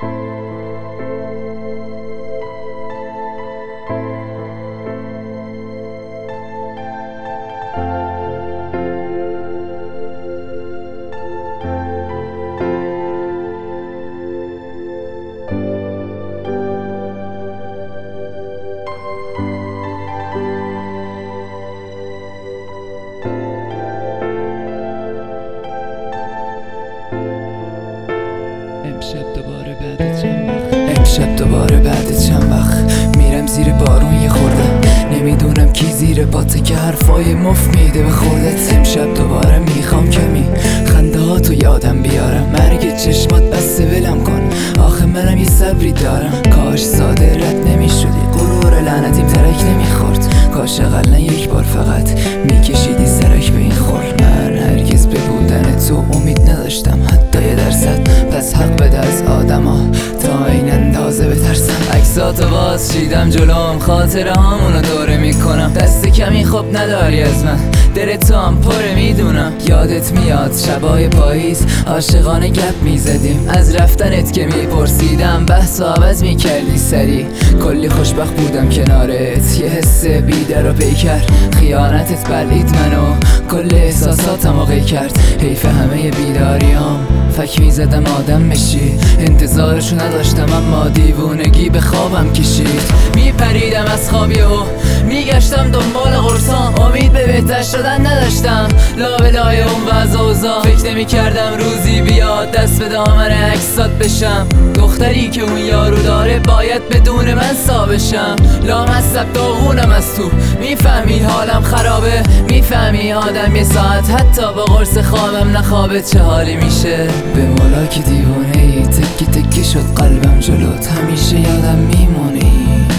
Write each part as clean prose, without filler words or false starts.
امشب دوباره بعد چند وقت میرم زیر بارون یه خورده، نمیدونم کی زیر باته که حرفای مفت میده به خوردت. امشب دوباره میخوام کمی خنده ها تو یادم بیارم، مرگ چشمات بسته ولم کن، آخه منم یه صبری دارم. کاش ساده رد نمیشدی، غرور لعنتیم ترک نمیخورد، کاش اقل نه یک بار فقط میکشیدی سرک به این خور. من هرگز به بودن تو امید نداشتم حتی یه درصد، پس حق بده از آدما تا این اندازه بترسم. عکساتو باز چیدم جلوم، خاطره هامونو دوره میکنم، دست کمی خوب نداری از من، در تو هم پره میدونم. یادت میاد شبای پاییز عاشقانه گپ میزدیم، از رفتنت که میپرسیدم بحث و عوض میکردی سری. کلی خوشبخت بودم کنارت، یه حس بیدر و پیکر، خیانتت بلید منو کل احساساتم واقعی کرد. حیف همه بیداریام فک میزدم آدم میشی، انتظارشو نداشتم اما دیوونگی به خوابم کشید. میپریدم از خوابی و میگشتم دنبال قرصام، امید به بهتر شدن نداشتم لابلای اون وضع و اوضاع. فکر نمیکردم روزی بیاد دست به دامن عکسات بشم، دختری که اون یارو داره باید بدون من ثابشم. لامصب داغونم از تو، میفهمی حالم خرابه، میفهمی آدم یه ساعت حتی با قرص خوابم نخوابه چه حالی میشه. به مولا که دیوونه ای، تکی تکی شد قلبم جلوت، همیشه یادم میمونی.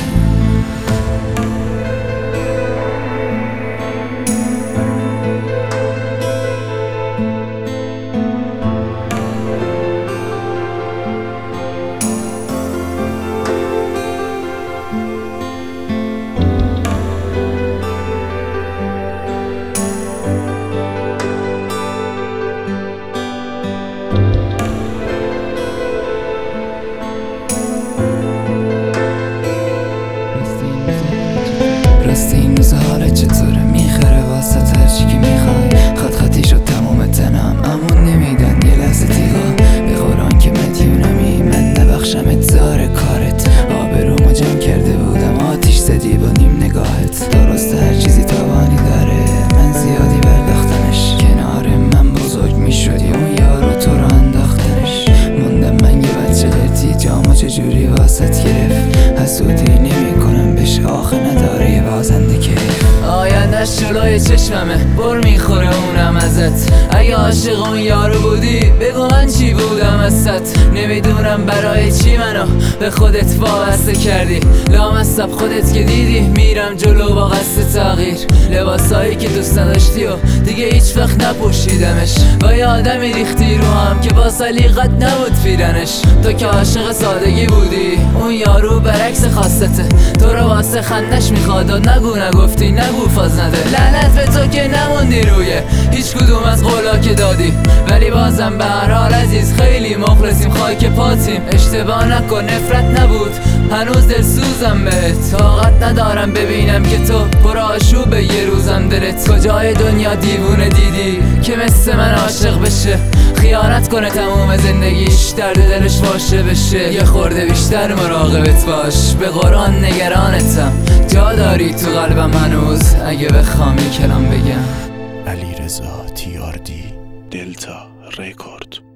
راستی این روزا حالت چطوره؟ میخره واسه هرچی که میخوای، خط خطی شد تموم تنم امون نمیدن یه لحظه تیغا. به قرآن که مدیونمی من نبخشمت زار کارت، آبرومو جمع کرده بودم آتیش زدی با نیم نگاهت. درسته هر چیزی تاوانی داره، من زیادی برداختمش، کنار من بزرگ میشدی اون یارو تو رو انداختنش. موندم من یه بچه قرتی، جامو چجوری واسط گرفت، حسودی نمی کنم بهش آخه نداره یه بازنده که آینده‌اش جلوی چشممه، بر میخوره اونم ازت. اگه عاشق اون یارو بودی بگو من چی بودم ازت، نمیدونم برای چی منو به خودت وابسته کردی. لامصب خودت که دیدی میرم جلو با قصد تغییر، لباسایی که دوست نداشتی و دیگه هیچ وقت نپوشیدمش، با یه آدمی ریختی رو هم که با سلیقت نبود فیرنش. تو که عاشق سادگی بودی، اون یارو برعکس خواستته، تو رو واسه خندش میخواد و نگو نگفتی نگو فاز نده. لعنت به تو که نموندی روی هیچ کدوم از قولا که دادی، ولی بازم به هر حال عزیز خیلی مخلصیم خاک پاتیم. اشتباه نکن نفرت نبود، هنوز دلسوزم بهت، طاقت ندارم ببینم که تو پر آشوبه یه روزم دلت. کجای دنیا دیوونه دیدی که مثل من عاشق بشه، خیانت کنه تموم زندگیش درد دلش واشه بشه. یه خورده بیشتر مراقبت باش، به قرآن نگرانتم، جا داری تو قلبم هنوز اگه بخوام یه کلام بگم. علیرضا تیاردی، دلتا رکورد.